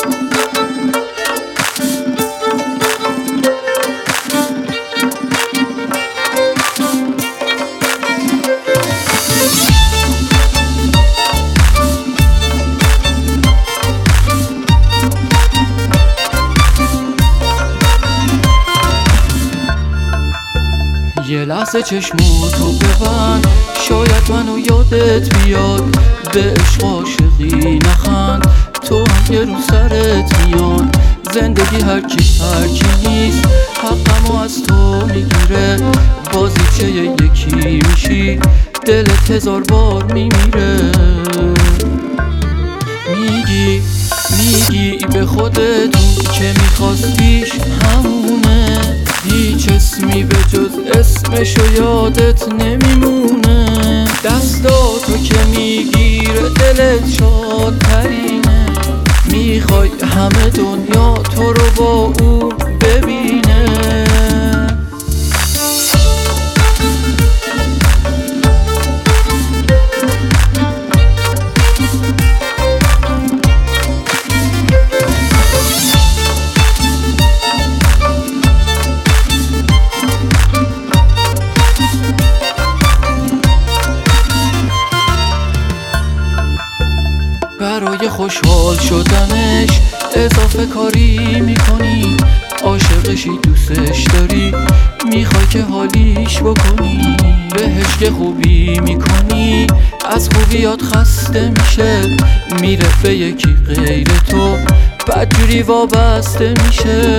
یه لحظه چشماتو ببند، شاید منو یادت بیاد. به عشق عاشقی نخند، تو هم یه رو سرت میاد. زندگی هرچی نیست، حقمو از تو میگیره. بازیچه یکی میشی، دلت 1000 بار میمیره. میگی به خودتون که میخواستیش همونه. هیچ اسمی به جز اسمشو یادت نمیمونه. دستاتو که میگیره دلت شادترینه. میخوای همه دنیا تو رو با او ببینه. برای خوشحال شدنش اضافه کاری میکنی. عاشقشی دوستش داری، میخوای که حالیش بکنی. بهش که خوبی میکنی، از خوبیات خسته میشه. میره به یکی غیر تو، بدجوری وابسته میشه.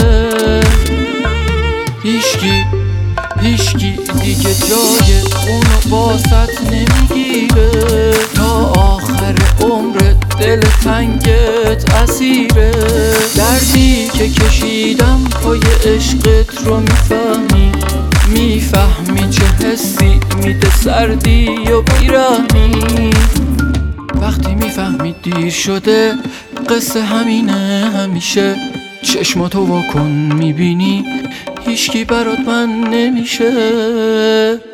هیچکی دیگه جای اونو باست نمیگیره. تا آخر عمرت دل تنگت اسیره. دردی که کشیدم پای عشقت رو میفهمی چه حسی میده سردی و بیرحمی. وقتی میفهمی دیر شده، قصه همینه همیشه. چشماتو واکن میبینی، هیچکی برات من نمیشه.